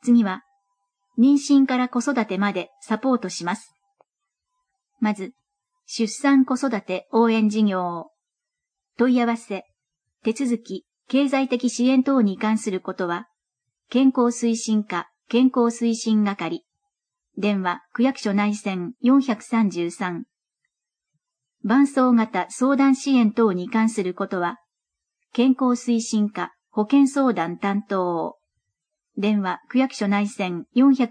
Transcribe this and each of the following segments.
次は、妊娠から子育てまでサポートします。まず、出産子育て応援事業。問い合わせ、手続き、経済的支援等に関することは、健康推進課、健康推進係。電話、区役所内線433。伴走型相談支援等に関することは、健康推進課、保健相談担当。電話、区役所内線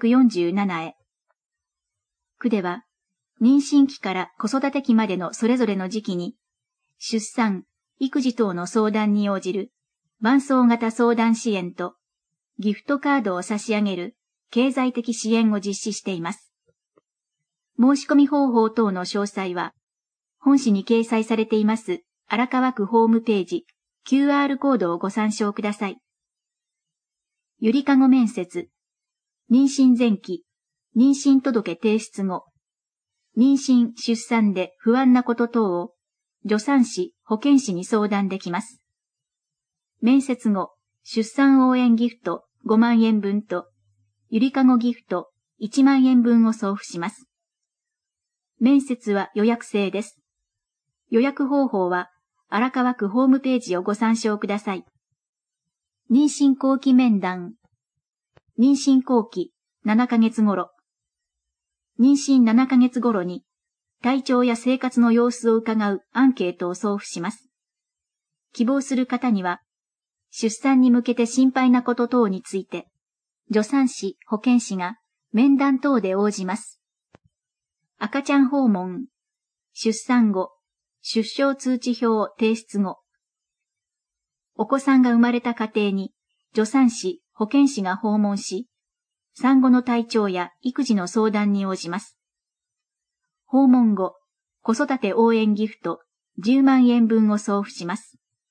447へ。区では、妊娠期から子育て期までのそれぞれの時期に、出産、育児等の相談に応じる、伴走型相談支援と、ギフトカードを差し上げる、経済的支援を実施しています。申し込み方法等の詳細は、本誌に掲載されています荒川区ホームページ、QR コードをご参照ください。ゆりかご面接、妊娠前期、妊娠届提出後、妊娠・出産で不安なこと等を、助産師、保健師に相談できます。面接後、出産応援ギフト5万円分と、ゆりかごギフト1万円分を送付します。面接は予約制です。予約方法は、荒川区ホームページをご参照ください。妊娠後期面談。妊娠後期7ヶ月頃。妊娠7ヶ月頃に、体調や生活の様子を伺うアンケートを送付します。希望する方には、出産に向けて心配なこと等について、助産師、保健師が面談等で応じます。赤ちゃん訪問、出産後、出生通知表提出後。お子さんが生まれた家庭に、助産師、保健師が訪問し、産後の体調や育児の相談に応じます。訪問後、子育て応援ギフト10万円分を送付します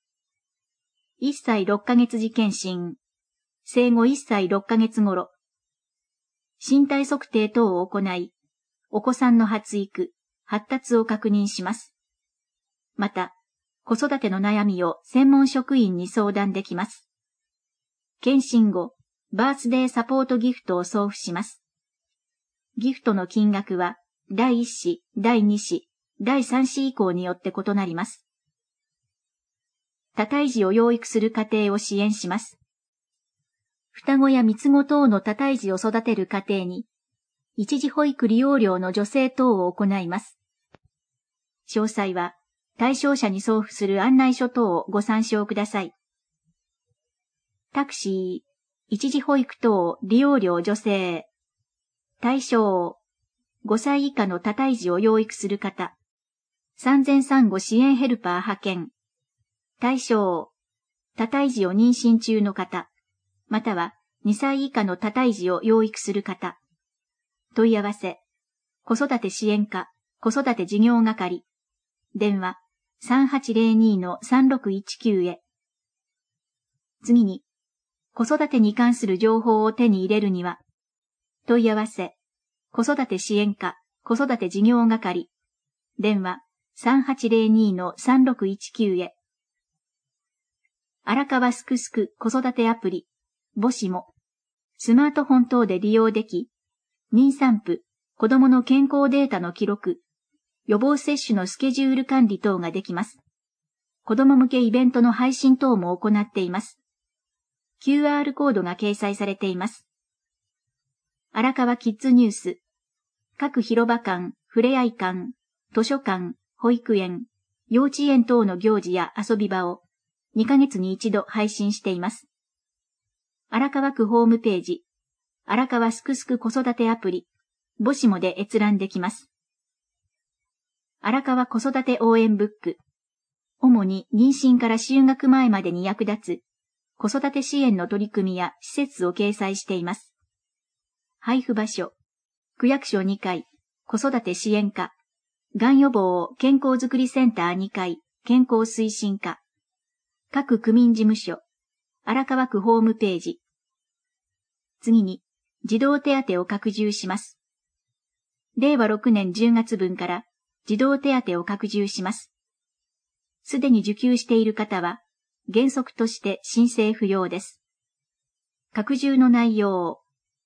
。1歳6ヶ月時検診、生後1歳6ヶ月頃、身体測定等を行い、お子さんの発育、発達を確認します。また、子育ての悩みを専門職員に相談できます。検診後、バースデーサポートギフトを送付します。ギフトの金額は、第1子、第2子、第3子以降によって異なります。多胎児を養育する家庭を支援します。双子や三つ子等の多胎児を育てる家庭に、一時保育利用料の助成等を行います。詳細は、対象者に送付する案内書等をご参照ください。タクシー、一時保育等利用料助成。対象、5歳以下の多胎児を養育する方。産前産後支援ヘルパー派遣。対象、多胎児を妊娠中の方、または2歳以下の多胎児を養育する方。問い合わせ、子育て支援課、子育て事業係。電話、3802-3619へ。次に、子育てに関する情報を手に入れるには、問い合わせ、子育て支援課、子育て事業係。電話、3802-3619へ。荒川すくすく子育てアプリ、母子も、スマートフォン等で利用でき、妊産婦、子供の健康データの記録、予防接種のスケジュール管理等ができます。子供向けイベントの配信等も行っています。QR コードが掲載されています。荒川キッズニュース、各広場館、ふれあい館、図書館、保育園、幼稚園等の行事や遊び場を2ヶ月に一度配信しています。荒川区ホームページ、荒川すくすく子育てアプリ、母子もで閲覧できます。荒川子育て応援ブック、主に妊娠から就学前までに役立つ子育て支援の取り組みや施設を掲載しています。配布場所、区役所2階、子育て支援課、がん予防健康づくりセンター2階、健康推進課、各区民事務所、荒川区ホームページ。次に、児童手当を拡充します。令和6年10月分から児童手当を拡充します。すでに受給している方は、原則として申請不要です。拡充の内容、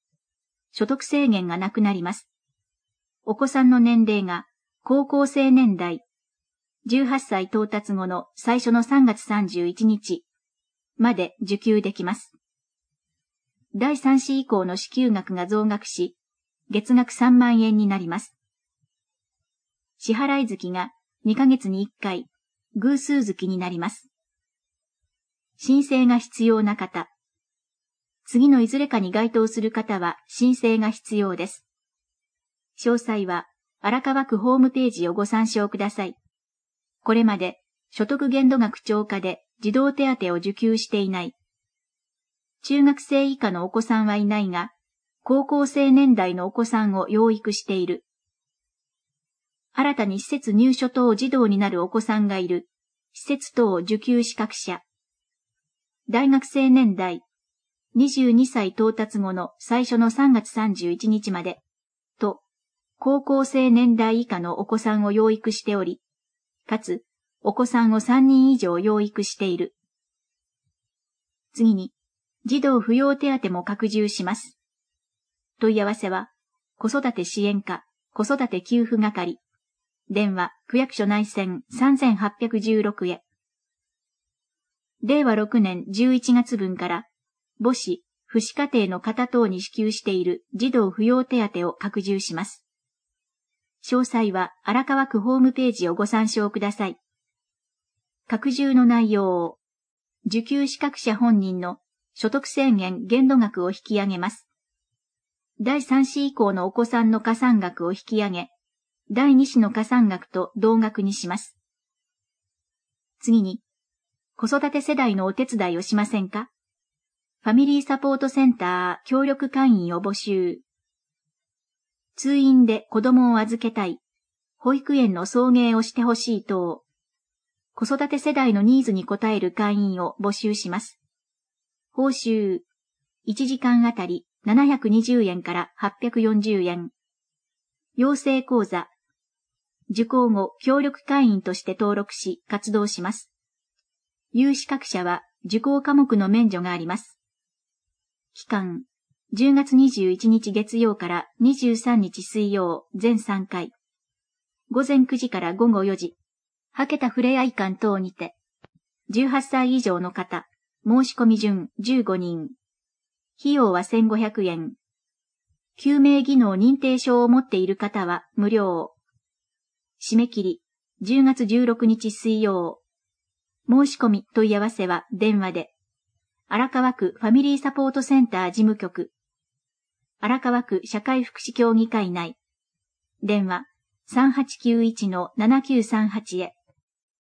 所得制限がなくなります。お子さんの年齢が高校生年代、18歳到達後の最初の3月31日まで受給できます。第3子以降の支給額が増額し、月額3万円になります。支払い月が2ヶ月に1回、偶数月になります。申請が必要な方。次のいずれかに該当する方は申請が必要です。詳細は荒川区ホームページをご参照ください。これまで所得限度額超過で児童手当を受給していない。中学生以下のお子さんはいないが、高校生年代のお子さんを養育している。新たに施設入所等児童になるお子さんがいる。施設等受給資格者。大学生年代、22歳到達後の最初の3月31日まで、と、高校生年代以下のお子さんを養育しており、かつ、お子さんを3人以上養育している。次に、児童扶養手当も拡充します。問い合わせは、子育て支援課、子育て給付係。電話、区役所内線3816へ。令和6年11月分から、母子、父子家庭の方等に支給している児童扶養手当を拡充します。詳細は荒川区ホームページをご参照ください。拡充の内容を、受給資格者本人の所得制限限度額を引き上げます。第3子以降のお子さんの加算額を引き上げ、第2子の加算額と同額にします。次に、子育て世代のお手伝いをしませんか？ファミリーサポートセンター協力会員を募集。通院で子供を預けたい、保育園の送迎をしてほしい等、子育て世代のニーズに応える会員を募集します。報酬、1時間あたり720円から840円。養成講座、受講後協力会員として登録し活動します。有資格者は受講科目の免除があります。期間、10月21日月曜から23日水曜全3回。午前9時から午後4時。はけたふれあい館等にて。18歳以上の方、申し込み順15人。費用は1500円。救命技能認定証を持っている方は無料。締め切り、10月16日水曜。申し込み問い合わせは電話で。荒川区ファミリーサポートセンター事務局。荒川区社会福祉協議会内。電話 3891-7938 へ。